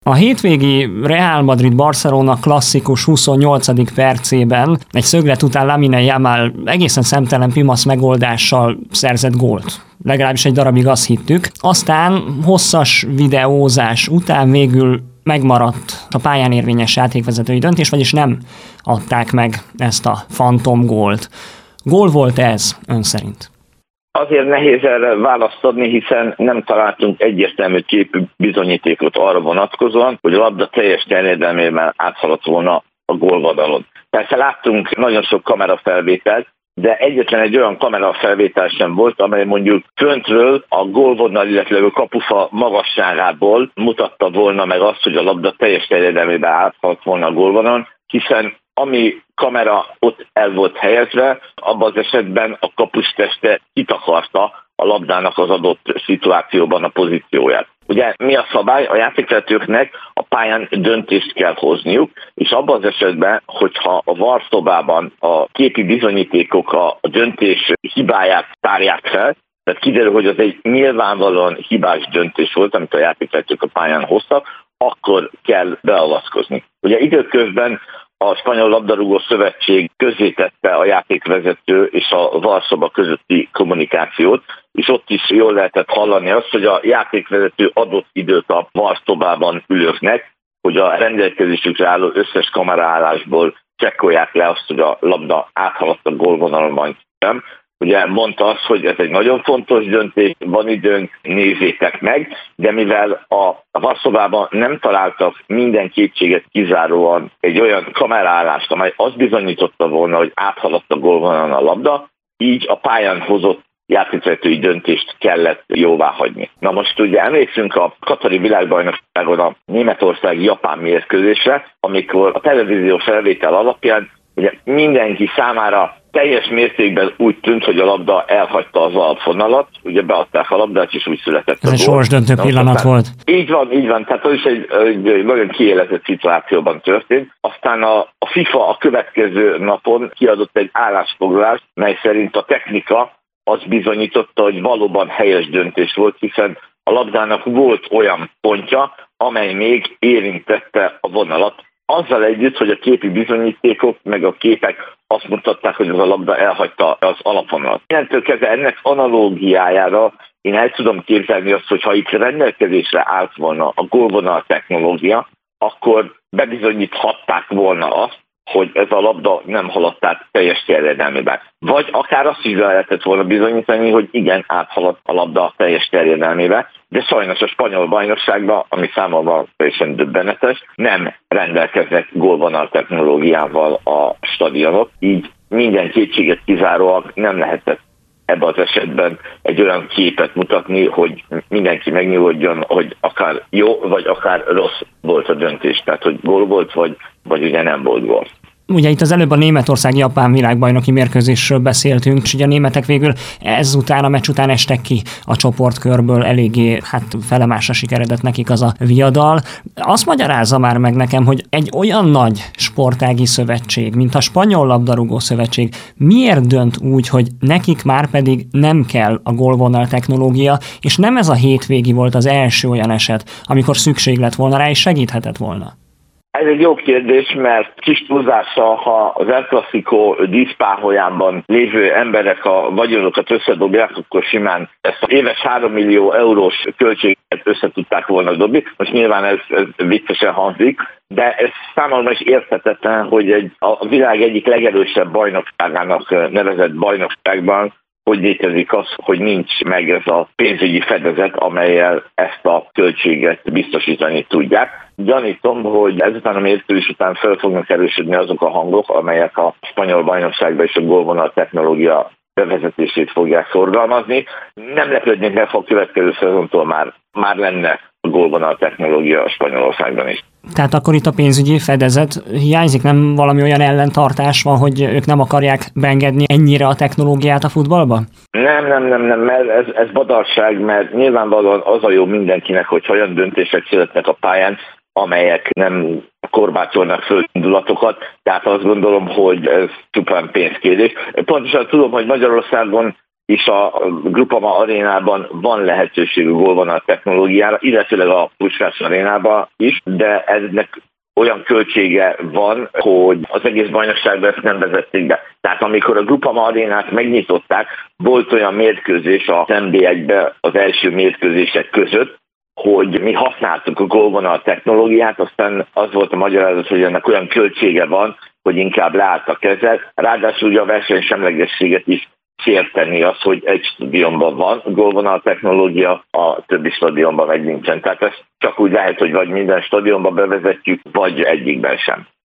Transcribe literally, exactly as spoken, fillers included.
A hétvégi Real Madrid-Barcelona klasszikus huszonnyolcadik percében egy szöglet után Lamine Yamal egészen szemtelen pimasz megoldással szerzett gólt. Legalábbis egy darabig azt hittük. Aztán hosszas videózás után végül megmaradt a pályán érvényes játékvezetői döntés, vagyis nem adták meg ezt a fantomgólt. Gól volt ez ön szerint? Azért nehéz erre választ adni, hiszen nem találtunk egyértelmű képű bizonyítékot arra vonatkozóan, hogy a labda teljes terjedelmében áthaladt volna a gólvonalon. Persze láttunk nagyon sok kamerafelvételt, de egyetlen egy olyan kamerafelvétel sem volt, amely mondjuk föntről a gólvonal, illetve a kapufa magasságából mutatta volna meg azt, hogy a labda teljes terjedelmében áthaladt volna a gólvonalon, hiszen ami kamera ott el volt helyezve, abban az esetben a kapus teste kitakarta a labdának az adott szituációban a pozícióját. Ugye mi a szabály? A játékvezetőknek a pályán döntést kell hozniuk, és abban az esetben, hogyha a varszobában a képi bizonyítékok a döntés hibáját tárják fel, tehát kiderül, hogy az egy nyilvánvalóan hibás döntés volt, amit a játékvezetők a pályán hoztak, akkor kell beavatkozni. Ugye időközben a Spanyol Labdarúgó Szövetség közzétette a játékvezető és a varszoba közötti kommunikációt, és ott is jól lehetett hallani azt, hogy a játékvezető adott időt a varszobában ülőknek, hogy a rendelkezésükre álló összes kameraállásból csekkolják le azt, hogy a labda áthaladt a gólvonalon vagy sem. Ugye mondta azt, hogy ez egy nagyon fontos döntés, van időnk, nézzétek meg, de mivel a varszobában nem találtak minden kétséget kizáróan egy olyan kameraállást, amely azt bizonyította volna, hogy áthaladt a gólvonalon a labda, így a pályán hozott játékvezetői döntést kellett jóváhagyni. Na most ugye emlékszünk a katari világbajnokságon a Németország-Japán mérkőzésre, amikor a televíziós felvétel alapján ugye mindenki számára teljes mértékben úgy tűnt, hogy a labda elhagyta az alapvonalat, ugye beadták a labdát, és úgy született a gól. Ez egy sorsdöntő pillanat aztán, volt. Így van, így van, tehát az is egy, egy nagyon kiélezett szituációban történt. Aztán a, a FIFA a következő napon kiadott egy állásfoglalást, mely szerint a technika azt bizonyította, hogy valóban helyes döntés volt, hiszen a labdának volt olyan pontja, amely még érintette a vonalat. Azzal együtt, hogy a képi bizonyítékok meg a képek azt mutatták, hogy az a labda elhagyta az alapvonalat. Innentől kezdve ennek analógiájára én el tudom képzelni azt, hogy ha itt rendelkezésre állt volna a gólvonal technológia, akkor bebizonyíthatták volna azt, hogy ez a labda nem haladt át teljes terjedelmében. Vagy akár azt is lehetett volna bizonyítani, hogy igen, áthaladt a labda teljes terjedelmében, de sajnos a spanyol bajnokságban, ami számomra teljesen döbbenetes, nem rendelkeznek gólvonal technológiával a stadionok, így minden kétséget kizáróan nem lehetett ebben az esetben egy olyan képet mutatni, hogy mindenki megnyugodjon, hogy akár jó, vagy akár rossz volt a döntés. Tehát, hogy gól volt, vagy, vagy ugye nem volt gól. Ugye itt az előbb a Németország-Japán világbajnoki mérkőzésről beszéltünk, és ugye a németek végül ezután, a meccs után estek ki a csoportkörből, eléggé hát felemásra sikeredett nekik az a viadal. Azt magyarázza már meg nekem, hogy egy olyan nagy sportági szövetség, mint a Spanyol Labdarúgó Szövetség, miért dönt úgy, hogy nekik már pedig nem kell a gólvonal technológia, és nem ez a hétvégi volt az első olyan eset, amikor szükség lett volna rá, és segíthetett volna? Ez egy jó kérdés, mert kis túlzással, ha az El Clásico díszpáholyában lévő emberek a vagyonokat összedobják, akkor simán ezt az éves három millió eurós költséget össze tudták volna dobni. Most nyilván ez, ez viccesen hangzik, de ez számomra is érthetetlen, hogy egy, a világ egyik legerősebb bajnokságának nevezett bajnokságban hogy létezik az, hogy nincs meg ez a pénzügyi fedezet, amellyel ezt a költséget biztosítani tudják. Gyanítom, hogy ezután a mérkőzés után fel fognak erősödni azok a hangok, amelyek a spanyol bajnokságban és a gólvonal technológia bevezetését fogják szorgalmazni. Nem lepődnék meg, ha a következő szezontól már, már lenne a gólvonal technológia a Spanyolországban is. Tehát akkor itt a pénzügyi fedezet hiányzik, nem valami olyan ellentartás van, hogy ők nem akarják beengedni ennyire a technológiát a futballba? Nem, nem, nem, nem, mert ez, ez badarság, mert nyilvánvalóan az a jó mindenkinek, hogy olyan döntések születnek a pályán, amelyek nem korbácsolnak föl indulatokat, tehát azt gondolom, hogy ez csupán pénzkérdés. Pontosan tudom, hogy Magyarországon és a Groupama arénában van lehetőség a gólvonal technológiára, illetőleg a Puskás arénában is, de ennek olyan költsége van, hogy az egész bajnokságban ezt nem vezették be. Tehát amikor a Groupama arénát megnyitották, volt olyan mérkőzés az en bé egyben az első mérkőzések között, hogy mi használtuk a gólvonal technológiát, aztán az volt a magyarázat, hogy ennek olyan költsége van, hogy inkább leállt a keze. Ráadásul ugye a versenysemlegességet is sérteni az, hogy egy stadionban van gólvonal technológia, a többi stadionban meg nincsen. Tehát ez csak úgy lehet, hogy vagy minden stadionban bevezetjük, vagy egyikben sem.